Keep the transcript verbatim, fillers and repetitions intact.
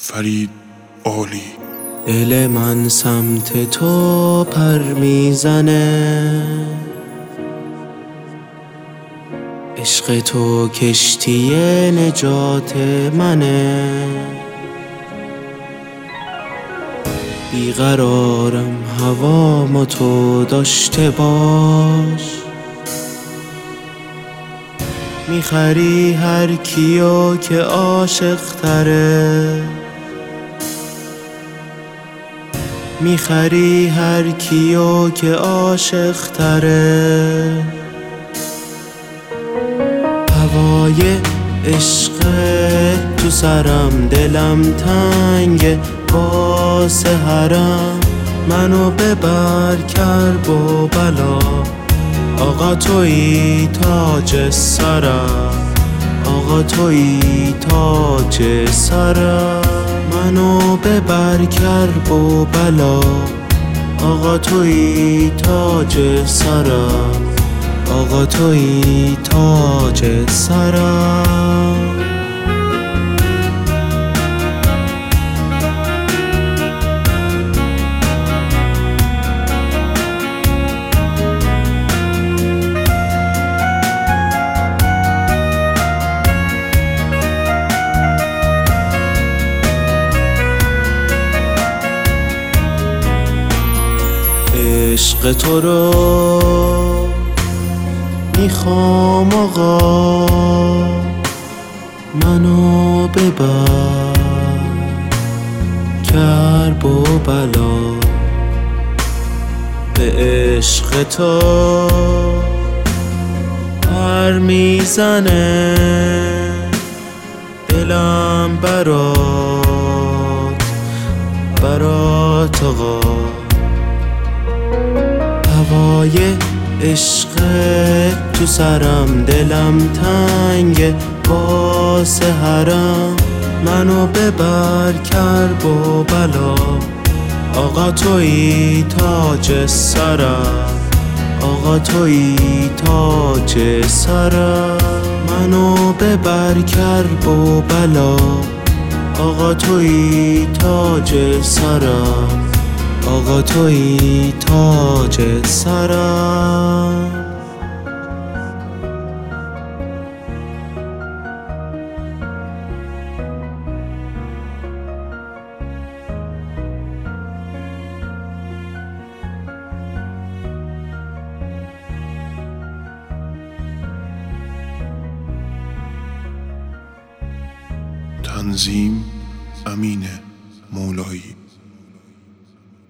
فرید عالی. دل من سمت تو پر میزنه، عشق تو کشتی نجات منه. بیقرارم هوامو تو داشته باش، میخری هر کیو که عاشق تره، میخری هر کیو که عاشق تره. هوای عشق تو سرم، دلم تنگ با سحرم. منو ببر کرب و بلا، آقا تویی تاج سرم، آقا تویی تاج سرم. منو ببر کرب و بلا، آقا تویی تاج سرم، آقا تویی تاج سرم. عشق تو رو میخوام آقا، منو ببر کرب و بلا. به عشق تو پر میزنه دلم برات، برات آقا. هوای عشق تو سرم، دلم تنگ با سحرم. منو ببر کرب و بلا، آقا تویی تاج سرم، آقا تویی تاج سرم. منو ببر کرب و بلا، آقا تویی تاج سرم، آقا تویی تاج سرم. تنظیم امین مولایی.